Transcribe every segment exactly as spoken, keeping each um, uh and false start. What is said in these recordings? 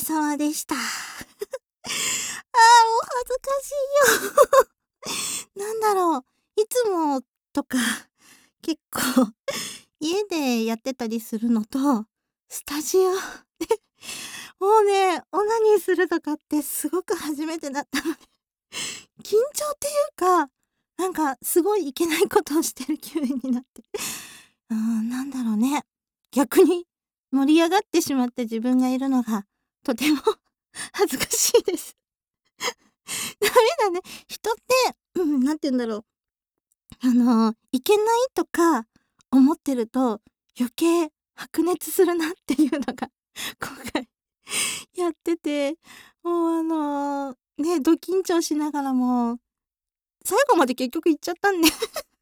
様でした。ああ、お恥ずかしいよ。なんだろう、いつもとか、結構家でやってたりするのと、スタジオでもうね、オナニーするとかってすごく初めてだったので、緊張っていうか、なんかすごいいけないことをしてる気分になって。うーん、なんだろうね。逆に盛り上がってしまった自分がいるのが、とても恥ずかしいです。ダメだね。人って、うん、なんて言うんだろう。あの、いけないとか思ってると、余計白熱するなっていうのが、今回やってて、もうあの、ね、ど緊張しながらも、最後まで結局行っちゃったんで。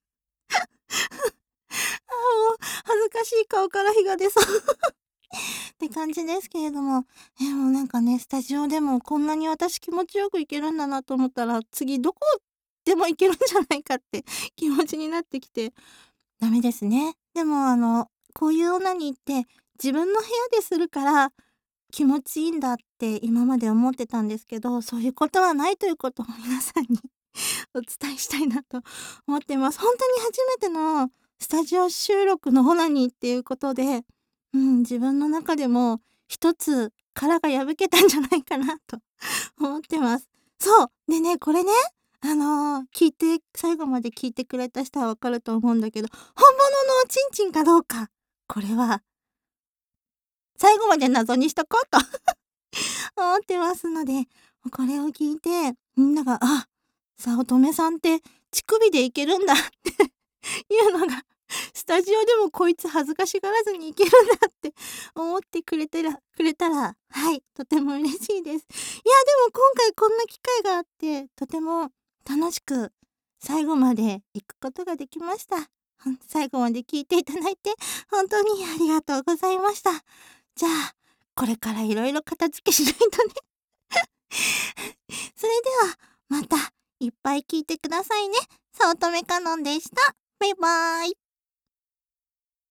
ああ、もう恥ずかしい顔から火が出そう。って感じですけれども、え、もうなんかね、スタジオでもこんなに私気持ちよく行けるんだなと思ったら、次どこでも行けるんじゃないかって気持ちになってきて、ダメですね。でもあの、こういうオナニーって自分の部屋でするから気持ちいいんだって今まで思ってたんですけど、そういうことはないということを皆さんにお伝えしたいなと思ってます。ほんとに初めてのスタジオ収録のオナニーっていうことで、うん、自分の中でも一つ殻が破けたんじゃないかなと思ってます。そう、でね、これね、あの、聞いて最後まで聞いてくれた人は分かると思うんだけど、本物のおちんちんかどうか、これは最後まで謎にしとこうと思ってますので、これを聞いて、みんなが、あ、早乙女さんって乳首でいけるんだっていうのが、スタジオでもこいつ恥ずかしがらずにいけるんだって思ってくれてらくれたら、はい、とても嬉しいです。いや、でも今回こんな機会があって、とても楽しく最後まで行くことができました。ほんと最後まで聞いていただいて、本当にありがとうございました。じゃあ、これから色々片付けしないとね。それでは、またいっぱい聞いてくださいね。早乙女花音でした。バイバーイ。